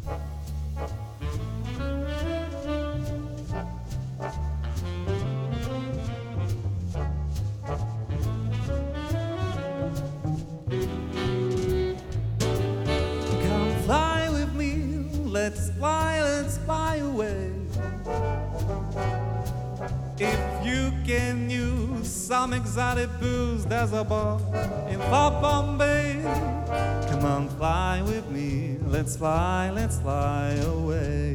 Come fly with me, let's fly away. If you can use some exotic booze, there's a bar in Far Bombay. Come on, fly with me, let's fly away.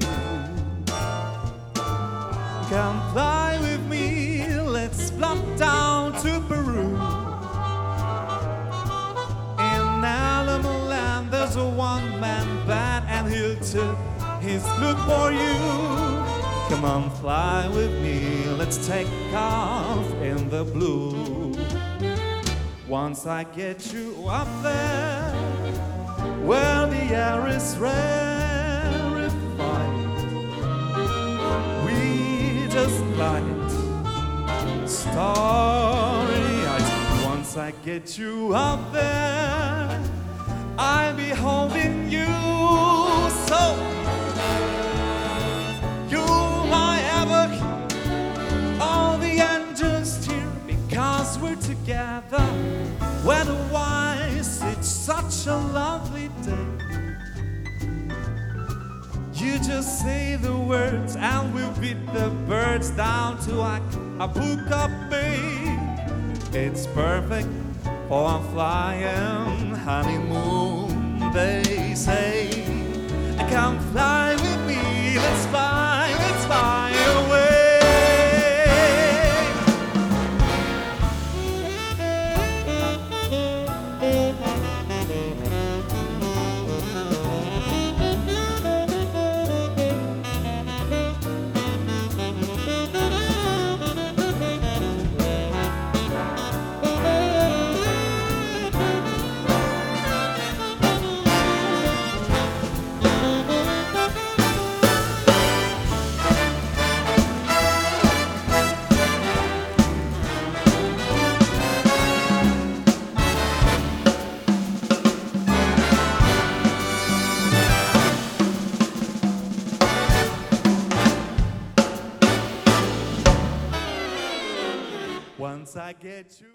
Come fly with me, let's flop down to Peru. In Alamo Land, there's a one-man band, and he'll tip his flute for you. Come on, fly with me, let's take off in the blue. Once I get you up there, where the air is rarefied, we just light starry-eyed. Once I get you up there, I'll be holding you so. Because we're together, weather-wise, it's such a lovely day. You just say the words and we'll beat the birds down to Acapulco Bay. It's perfect for a flying honeymoon, they say. Come fly with me, let's fly away. Once I get you